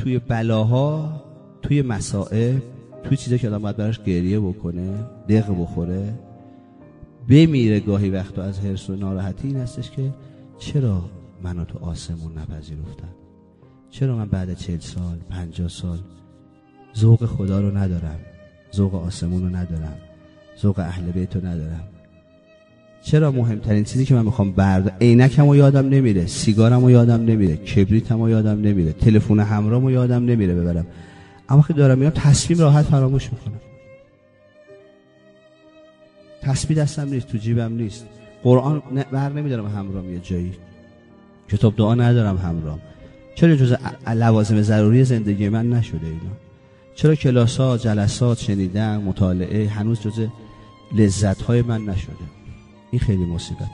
توی بلاها، توی مصائب، توی چیزایی که آدم باید براش گریه بکنه، دق بخوره، بمیره گاهی وقتا از حرص و ناراحتی، این هستش که چرا منو تو آسمون نپذیرفتن؟ چرا من بعد 40 سال 50 سال ذوق خدا رو ندارم، ذوق آسمون رو ندارم، ذوق اهل بیت رو ندارم؟ چرا مهمترین چیزی که من میخوام عینکم رو یادم نمیره، سیگارم رو یادم نمیره، کبریتم رو یادم نمیره، تلفن همراهم رو یادم نمیره ببرم، اما که دارم میرم تصمیم راحت فراموش میکنم. تسبیح دستم نیست، تو جیبم نیست، قرآن بر نمیدارم همراهم یه جایی، کتاب دعا ندارم همراهم. چرا جز لوازم ضروری زندگی من نشده اینا؟ چرا کلاس‌ها، جلسات، شنیدن، مطالعه هنوز جز لذت‌های من نشده؟ این خیلی مصیبته.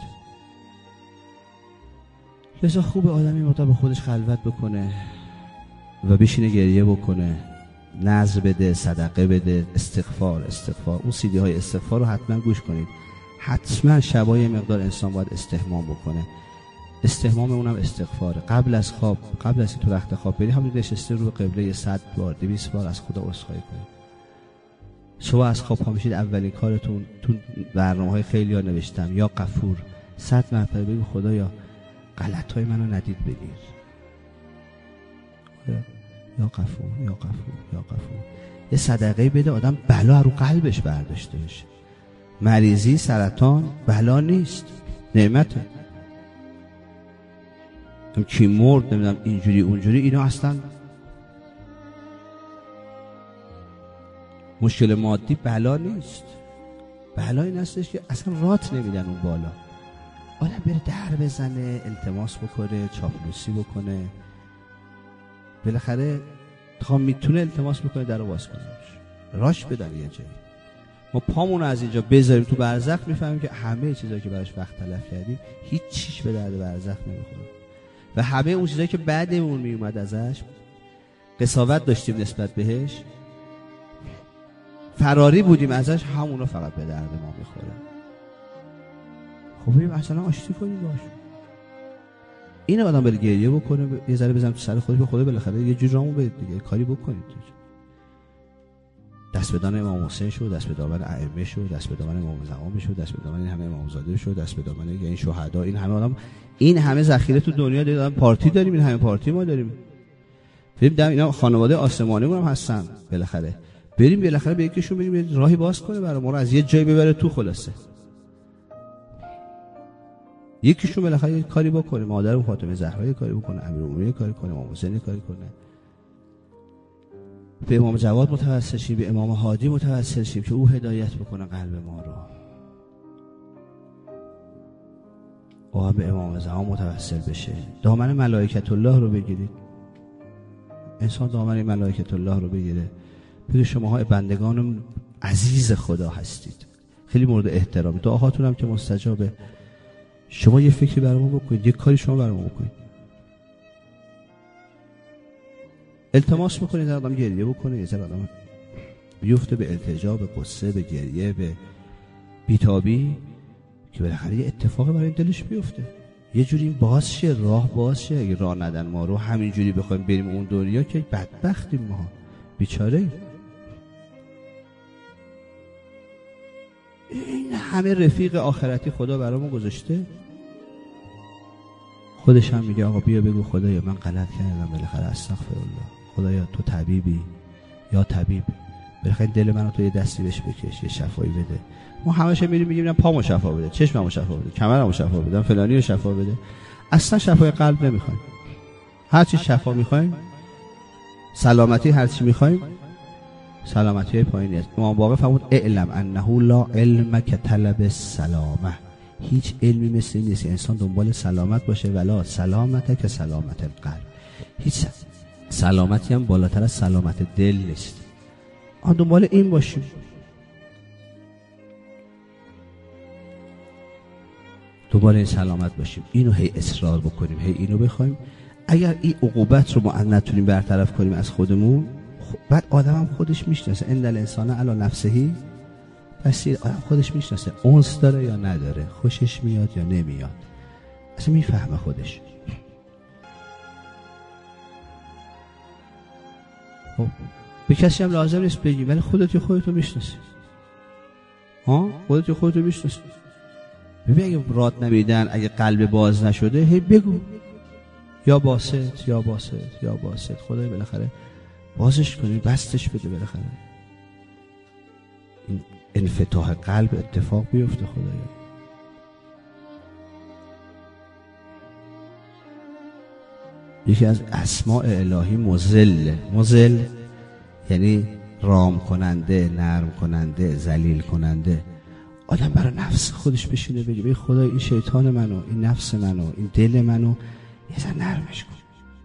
لذا خوب آدمی مقدار به خودش خلوت بکنه و بشینه گریه بکنه، نذر بده، صدقه بده، استغفار. اون سیدی های استغفار رو حتما گوش کنید. حتما شبای مقدار انسان باید استحمام بکنه. استحمام اونم استغفاره. قبل از خواب، قبل از تو رخت خواب بری، همون نشسته رو به قبله 100 بار 200 بار از خدا عذرخواهی کنید. صبح از خواب پا میشید، اولین کارتون، تو برنامه‌های خیلی ها نوشتم، یا غفور 100 مرتبه بگو خدایا غلط‌های منو ندید بگیر، یا غفور، یا غفور، یا غفور. یه صدقه بده، آدم بلا رو قلبش برداشته بشه. مریضی، سرطان بلا نیست، نعمته. کی مرد نمیدونم اینجوری اونجوری، اینا اصلا مشکل مادی بلا نیست. بلا این هستش که اصلا رات نمیدن اون بالا. آدم بره در بزنه، التماس بکنه، چاپلوسی بکنه، بالاخره تا میتونه التماس بکنه در رو باز کنه، راش بدن یه جایی. ما پامون از اینجا بذاریم تو برزخ، میفهمیم که همه چیزایی که براش وقت تلف کردیم هیچ چیش به درد برزخ نمیخوره و همه اون چیزایی که بعدمون میومد ازش قساوت داشتیم نسبت بهش، فراری بودیم ازش، همونا فقط به درد ما میخوره. خب بریم اصلا آشتی کنیم باش. این آدم بره گریه بکنه، یه ذره بزنم تو سر خودش، به خدا بالاخره یه جور رامو بدید دیگه، کاری بکنید دیگه. دست به دامن امام حسین شو، دست به دامن ائمه شو، دست به دامن امام زمان شو، دست به دامن این همه امامزاده شو، دست به دامن این شهدا، این همه آدم، این همه ذخیره تو دنیا داریم، پارتی داریم، این همه پارتی ما داریم. بریم دم اینا خانواده آسمانیمون هم هستن، بالاخره بریم بالاخره به یکیشون بگیم راهی باز کنه برای ما رو، از یه جای ببره تو. خلاصه یکیشون بالاخره یه کاری بکنه، مادر فاطمه زهرا یه کاری بکنه، امیرالمومنین کاری کنه، امام حسین کاری کنه، به امام جواد متوسل شیم، به امام هادی متوسل شیم که او هدایت بکنه قلب ما رو. او هم به امام زمان متوسل بشه. دامن ملائکت الله رو بگیرید. انسان دامن ملائکت الله رو بگیره، بگه شماها بندگان عزیز خدا هستید، خیلی مورد احترام، دعاهاتون هم که مستجابه. شما یه فکری برای ما بکنید، یه کاری شما برای ما بکنید. التماس بکنید، یه آدم گریه بکنه، یه آدم بیفته به التجا، به قصه، به گریه، به بیتابی، که بالاخره یه اتفاقی برای دلش بیفته، یه جوری باز شه، راه باز شه. اگه راه ندن ما رو همینجوری بخوایم بریم اون دنیا که بدبختیم ما، بیچاره ایم. این همه رفیق آخرتی خدا برامون گذاشته، خودش هم میگه آقا بیا بگو خدایا من غلط کردم، بالاخره استغفرالله، خدایا تو طبیبی یا طبیب، بالاخره دل منو تو یه دستی بهش بکش، یه شفایی بده. ما همش میریم میگیم پامو شفا بده، چشممو شفا بده، کمرمو شفا بده، فلانی رو شفا بده. اصلا شفای قلب نمیخوایم. هر چی شفا میخوایم، سلامتی هر چی میخوایم، سلامتی پایینی است. امام باقر فرمود اعلم انه لا علم کطلب السلامه، هیچ علمی مثل این نیست انسان دنبال سلامت باشه، ولا سلامت که سلامت القلب، هیچ سلامتی هم بالاتر از سلامت دل نیست. آن دنبال این باشیم. دنبال این سلامت باشیم، اینو هی اصرار بکنیم، هی اینو بخوایم. اگر این عقوبت رو ما نتونیم برطرف کنیم از خودمون، بعد آدم هم خودش میشناسه. ان الانسان علی نفسه بصیر، آدم خودش میشناسه اونس داره یا نداره، خوشش میاد یا نمیاد، اصلا میفهمه خودش. به کسی هم لازم نیست بگی، ولی خودتو میشناسی. خودتو میشناسی. ببین اگه راد نمیدن، اگه قلب باز نشده، هی بگو یا باسط یا باسط یا باسط. خدای بالاخره بازش کنی، بستش بده، بالاخره این انفتاح قلب اتفاق بیفته. خدایا یکی از اسماء الهی مذل یعنی رام کننده، نرم کننده، ذلیل کننده. آدم برای نفس خودش بشینه بگه ای خدای این شیطان منو، این نفس منو، این دل منو یه ذره نرمش کن.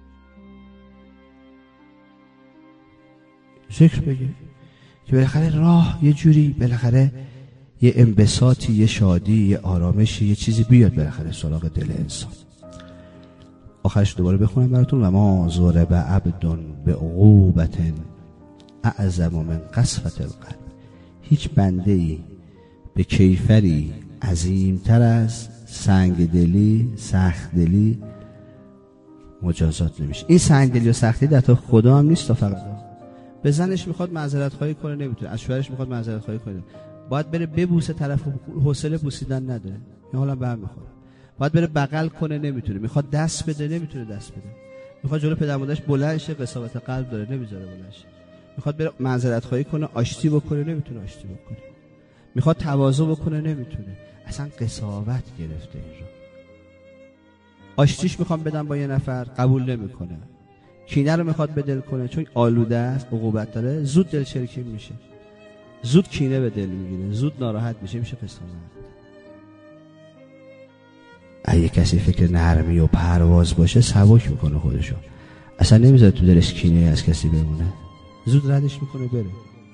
ذکر بگه که بالاخره راه یه جوری، بالاخره یه انبساطی، یه شادی، یه آرامشی، یه چیزی بیاد بالاخره سراغ دل انسان. آخرش دوباره بخونم براتون. و ما ضرب عبد بعقوبة اعظم من قسوة القلب. هیچ بنده ای به کیفری عظیمتر از سنگ دلی، سخت دلی مجازات نمیشه. این سنگ دلی و سختی در تا خدا هم نیست. فقط به زنش میخواد معذرت خواهی کنه نمیتونه، از شوهرش میخواد معذرت خواهی کنه، باید بره ببوسه، طرف حوصله بوسیدن نداره، این حالا به هم میخوره. باید بره بغل کنه نمیتونه، میخواد دست بده نمیتونه دست بده، میخواد جلو پدر مادرش بلند شه، قساوت قلب داره نمیذاره بلند شه، میخواد بره معذرت خواهی کنه، آشتی بکنه نمیتونه آشتی بکنه، میخواد تواضع بکنه نمیتونه. اصلا قساوت گرفته این رو. آشتیش میخوام بدم با یه نفر، قبول نمیکنه. کینه رو میخواد بدل کنه، چون آلوده است، عقوبت داره، زود دلچرکی میشه، زود کینه به دل میگیره، زود ناراحت میشه قساوت. اگه کسی فکر نرمی و پرواز باشه، سبک میکنه خودشو، اصلا نمیذاره تو دلش کینه از کسی بمونه، زود ردش میکنه بره،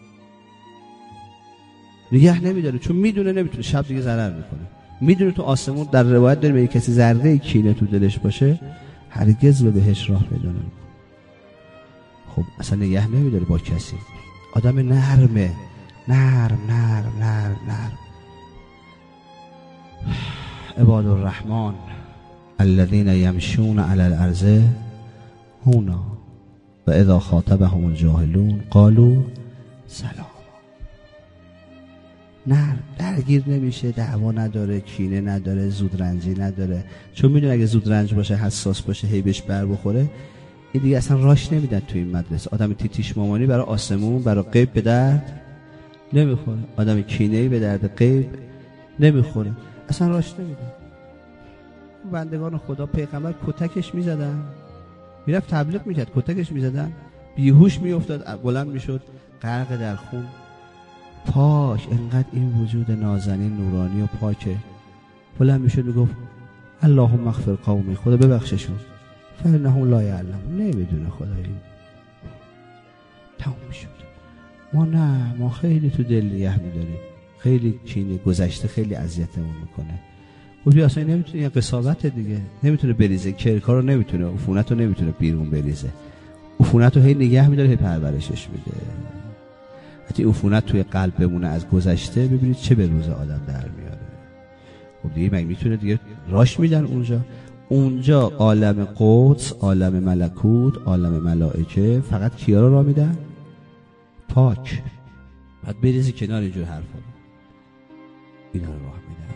نگه نمیداره، چون میدونه نمیتونه، شب دیگه ضرر میکنه. میدونه تو آسمون در روایت داریم اگه کسی ذره کینه تو دلش باشه هرگز به بهش راه پیدا نمیکنه. خب اصلا نگه نمیداره با کسی. آدم نرمه، نرم. عباد الرحمن الذين يمشون على الارض هونا و اذا خاطبهم الجاهلون قالوا سلام. نرم، درگیر نمیشه، دعوا نداره، کینه نداره، زودرنجی نداره، چون میدونه اگه زودرنج باشه، حساس باشه، هی بهش بر بخوره، این دیگه اصلا راش نمیدن تو این مدرسه. آدم تیتیش مامانی برای آسمون، برای غیب به درد نمیخوره، آدم کینه‌ای به درد غیب نمیخوره، اصلا راش نمیدن. بندگان خدا پیغمبر کتکش میزدن، میرفت تبلیغ میکرد، کتکش میزدن، بیهوش میافتاد، بلند میشد، غرق در خون، پاک. انقدر این وجود نازنین نورانی و پاکه، بلند میشد میگفت اللهم اغفر قومی، خدا ببخششون، فانهم لا یعلمون، نمیدونه خدایی. تموم میشد. ما خیلی تو دل نگه میداریم، خیلی کینه، گذشته خیلی اذیتمون میکنه. خب اصلا نمیتونه، این قساوت دیگه، نمیتونه بریزه، کرکا رو نمیتونه، عفونت رو نمیتونه بیرون بریزه، عفونت رو هی نگه میداره، هی پرورشش میده. حتی عفونت توی قلب بمونه از گذشته، ببینید چه به روز آدم در میاره. خب دیگه مگه میتونه دیگه راش میدن اونجا عالم قدس، عالم ملکوت، عالم ملائکه، فقط کیا رو راه میدن؟ پاک. بعد بریزی کنار اینجور حرفا، اینا رو راه میدن.